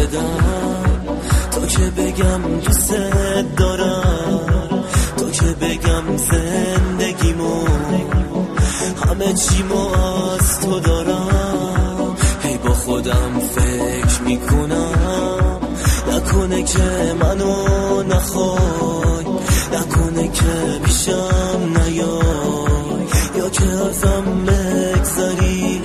بدم، تو که بگم دوست دارم، تو که بگم زندگیمو همه چیمو از تو دارم. هی با خودم فکر میکنم نکنه که منو نخوای، نکنه که پیشم نیای یا که ازم بگذری.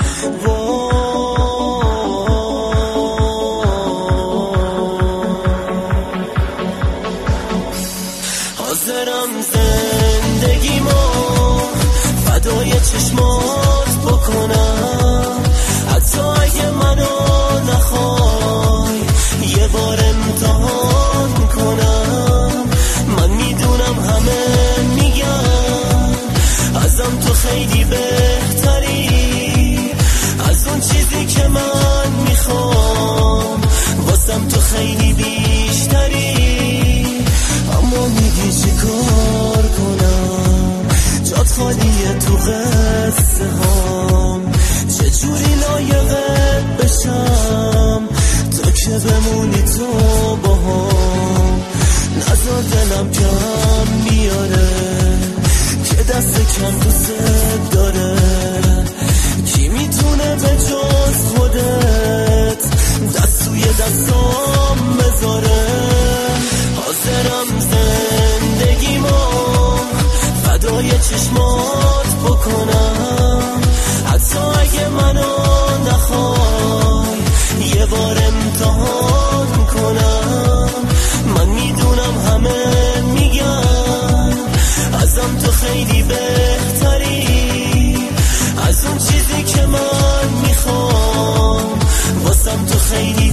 حاضرم زندگیمو فدای چشمات بکنم، حتی اگه منو نخوای یه بار امتحان کنم. من میدونم همه میگن ازم تو خیلی بهتری، از اون چیزی که من میخوام واسم تو خیلی بیشتری. اما میگی چی کار کنم، جات خالیه تو قصه هام، چجوری لایقت بشم تو که بمونی تو با هم. نذار دلم کم بیاره که دست کم دوست داره، کی میتونه به جز خودت دست توی دستام بذاره. حاضرم زندگیمو فدای چشمات بکنم، حتی اگه منو نخوای یه بار امتحان کنم. من میدونم همه میگن ازم تو خیلی بهتری، از اون چیزی که من میخوام واسم تو خیلی